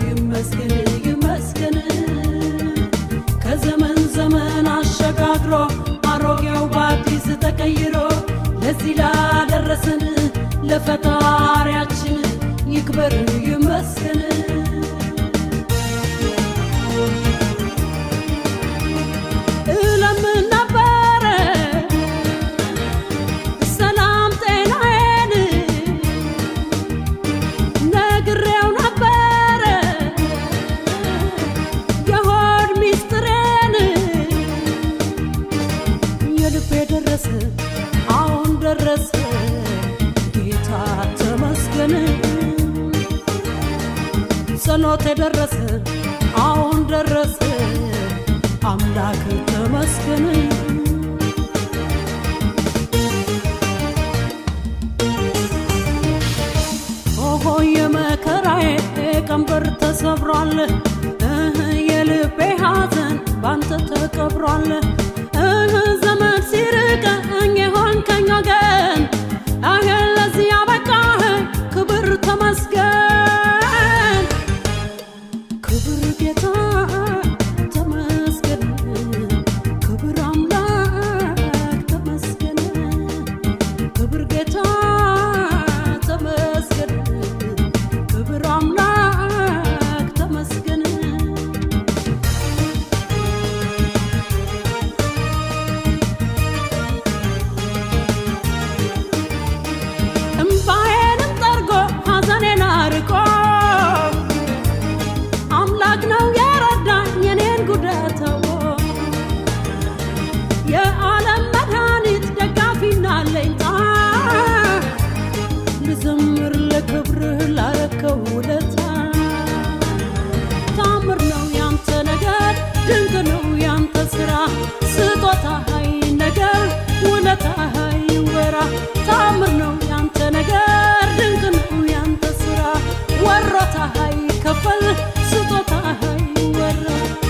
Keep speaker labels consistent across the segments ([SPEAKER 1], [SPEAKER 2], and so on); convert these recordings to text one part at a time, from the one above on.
[SPEAKER 1] ይመስገን ይመስገን ከዘመን ዘመን አሸጋግሮ አሮጌው በአዲስ ተቀይሮ ለዚህ ላደረሰን ለፈጣሪያችን ይክበር ይመስገን ጸሎቴ ደረሰ አሁን ደረሰ አምላክ ተመስገን ኦሆ የመከራዬ ቀንበር ተሰብሯል የልቤ ሐዘን ባንተ ተቀብሯል ዘመን ሲርቀኝ ሆንከኝ ወገን አሁን ለዚህ ያበቃህ ክብር ተመስገን ልዘምር ለክብርህ ላረከው ውለታ ታምር ነው ያንተ ነገር ድንቅ ነው ያንተ ሥራ ስጦታህ ነገር ውለታህ ይወራ ታምር ነው ያንተ ነገር ድንቅ ነው ያንተ ሥራ ወሮታህ ይከፈል ስጦታህ ይወራ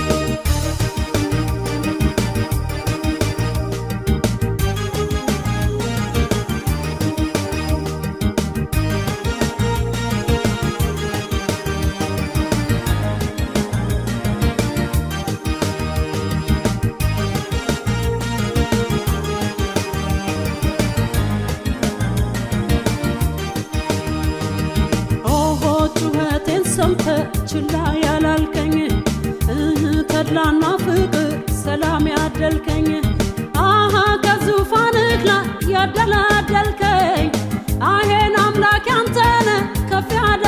[SPEAKER 1] ሰምተ ችላ ያላልከኝ ተድላና ፍቅር ሰላም ያደልከኝ አሃ ከዙፋንህ ላይ ያደላደልከኝ አሄን አምላክ ያንተነ ከፍ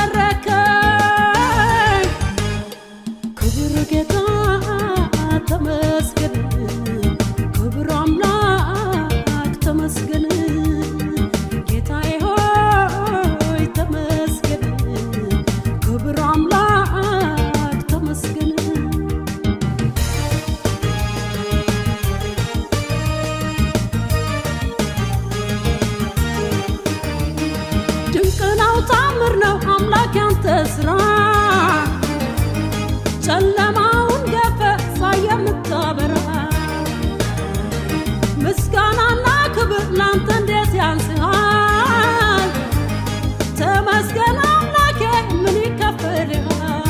[SPEAKER 1] ያደረከኝ ክብር ጌታ ተመስገን ክብር አምላክ ተመስገን ጌታዬ ሆይ ተመስገን ክብር አምላክ ተመስገን ድንቅ ነው ታምር ነው አምላክ ያንተ ሥራ ጨለማውን ገፈ ሳየምታበራ ምስጋናና ክብር ላንተ እንዴት ያንስሃል ተመስገን አምላኬ ምን ይከፈልሃል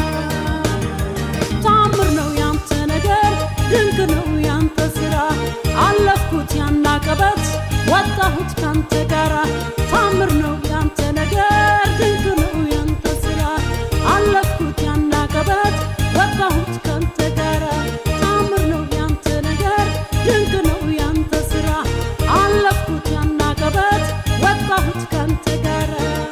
[SPEAKER 1] ታምር ነው ያንተ ነገር ድንቅ ነው ያንተ ሥራ አለፍኩት ያናቀበት ወጣሁት ካንተ ጋራ ታምር ነው ያንተ ነገር ድንቅ ነው ያንተ ሥራ አለፍኩት ያናቀበት ወጣሁት ካንተ ጋራ ታምር ነው ያንተ ነገር ድንቅ ነው ያንተ ሥራ አለፍኩት ያናቀበት ወጣሁት ካንተ ጋራ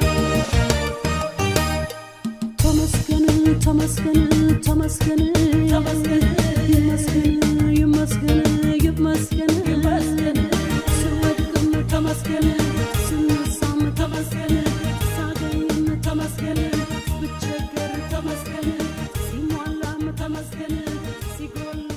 [SPEAKER 1] ተመስገን ተመስገን ተመስገን ተመስገን ይመስገን ይመስገን ይመስገን ይመስገን ስወድቅም ተመስገን ስነሳም ተመስገን ሳገኝም ተመስገን ብቸገር ተመስገን ሲሟላም ተመስገን ሲጎል